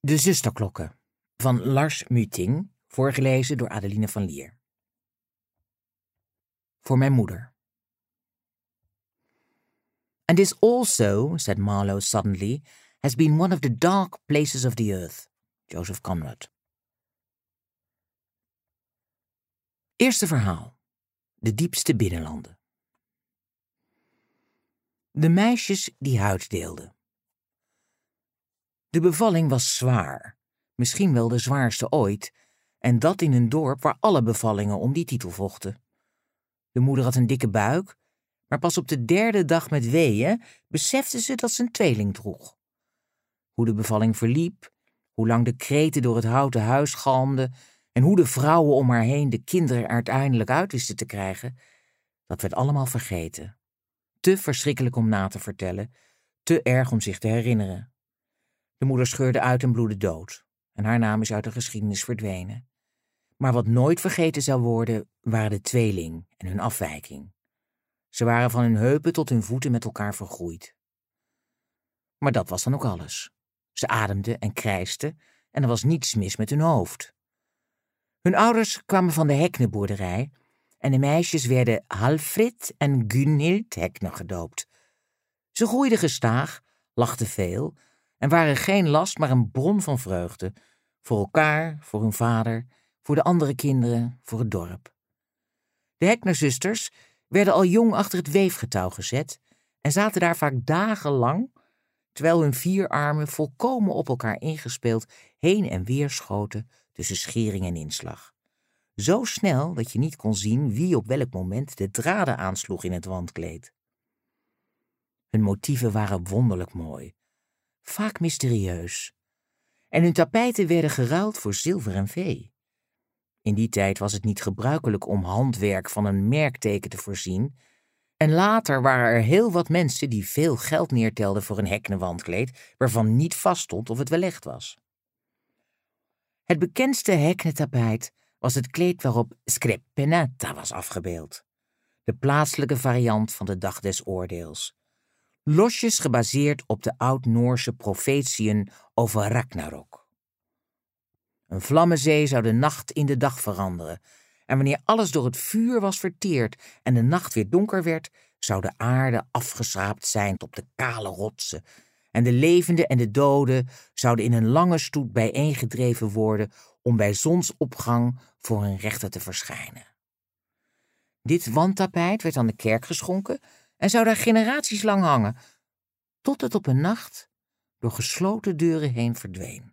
De zusterklokken van Lars Muting, voorgelezen door Adeline van Lier. Voor mijn moeder. And this also, said Marlowe suddenly, has been one of the dark places of the earth. Joseph Conrad. Eerste verhaal. De diepste binnenlanden. De meisjes die huid deelden. De bevalling was zwaar, misschien wel de zwaarste ooit, en dat in een dorp waar alle bevallingen om die titel vochten. De moeder had een dikke buik, maar pas op de 3e dag met weeën besefte ze dat ze een tweeling droeg. Hoe de bevalling verliep, hoe lang de kreten door het houten huis galmden en hoe de vrouwen om haar heen de kinderen er uiteindelijk uit wisten te krijgen, dat werd allemaal vergeten. Te verschrikkelijk om na te vertellen, te erg om zich te herinneren. De moeder scheurde uit en bloedde dood, en haar naam is uit de geschiedenis verdwenen. Maar wat nooit vergeten zou worden, waren de tweeling en hun afwijking. Ze waren van hun heupen tot hun voeten met elkaar vergroeid. Maar dat was dan ook alles. Ze ademden en krijsten en er was niets mis met hun hoofd. Hun ouders kwamen van de Hekne-boerderij en de meisjes werden Halfrid en Gunhild Hekne gedoopt. Ze groeiden gestaag, lachten veel en waren geen last, maar een bron van vreugde. Voor elkaar, voor hun vader, voor de andere kinderen, voor het dorp. De Hekner-zusters werden al jong achter het weefgetouw gezet en zaten daar vaak dagenlang, terwijl hun 4 armen volkomen op elkaar ingespeeld heen en weer schoten tussen schering en inslag. Zo snel dat je niet kon zien wie op welk moment de draden aansloeg in het wandkleed. Hun motieven waren wonderlijk mooi, vaak mysterieus, en hun tapijten werden geruild voor zilver en vee. In die tijd was het niet gebruikelijk om handwerk van een merkteken te voorzien, en later waren er heel wat mensen die veel geld neertelden voor een Hekne-wandkleed, waarvan niet vaststond of het wel echt was. Het bekendste Hekne-tapijt was het kleed waarop Skrepenetta was afgebeeld, de plaatselijke variant van de dag des oordeels, losjes gebaseerd op de oud-Noorse profetieën over Ragnarok. Een vlammenzee zou de nacht in de dag veranderen, en wanneer alles door het vuur was verteerd en de nacht weer donker werd, zou de aarde afgeschraapt zijn tot de kale rotsen, en de levenden en de doden zouden in een lange stoet bijeengedreven worden om bij zonsopgang voor hun rechter te verschijnen. Dit wandtapijt werd aan de kerk geschonken en zou daar generaties lang hangen, tot het op een nacht door gesloten deuren heen verdween.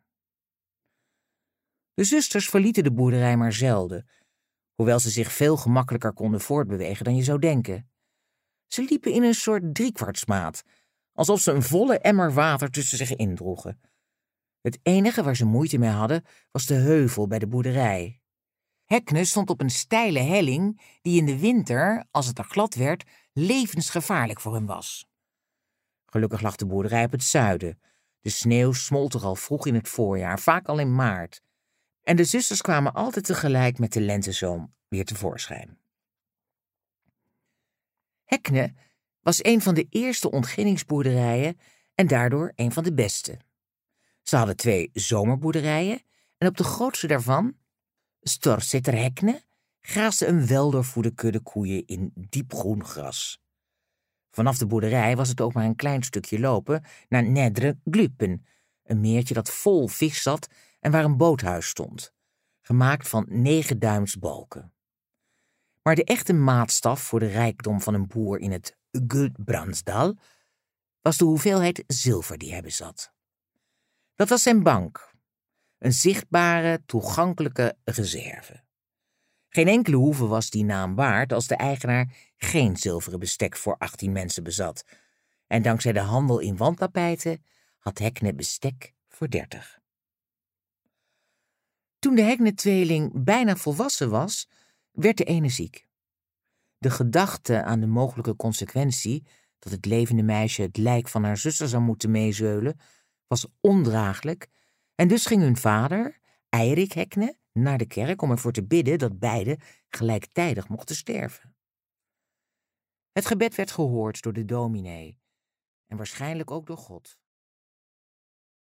De zusters verlieten de boerderij maar zelden, hoewel ze zich veel gemakkelijker konden voortbewegen dan je zou denken. Ze liepen in een soort driekwartsmaat, alsof ze een volle emmer water tussen zich indroegen. Het enige waar ze moeite mee hadden, was de heuvel bij de boerderij. Hekne stond op een steile helling die in de winter, als het er glad werd, levensgevaarlijk voor hem was. Gelukkig lag de boerderij op het zuiden. De sneeuw smolt er al vroeg in het voorjaar, vaak al in maart. En de zusters kwamen altijd tegelijk met de lentezoom weer tevoorschijn. Hekne was een van de eerste ontginningsboerderijen en daardoor een van de beste. Ze hadden 2 zomerboerderijen en op de grootste daarvan, Storseter Hekne, graasde een weldoorvoede kudde koeien in diepgroen gras. Vanaf de boerderij was het ook maar een klein stukje lopen naar Nedre Glupen, een meertje dat vol vis zat en waar een boothuis stond, gemaakt van 9 duims balken. Maar de echte maatstaf voor de rijkdom van een boer in het Gudbrandsdal was de hoeveelheid zilver die hij bezat. Dat was zijn bank, een zichtbare, toegankelijke reserve. Geen enkele hoeve was die naam waard als de eigenaar geen zilveren bestek voor 18 mensen bezat, en dankzij de handel in wandtapijten had Hekne bestek voor 30. Toen de Hekne-tweeling bijna volwassen was, werd de ene ziek. De gedachte aan de mogelijke consequentie dat het levende meisje het lijk van haar zuster zou moeten meezeulen, was ondraaglijk, en dus ging hun vader, Eirik Hekne, naar de kerk om ervoor te bidden dat beiden gelijktijdig mochten sterven. Het gebed werd gehoord door de dominee en waarschijnlijk ook door God.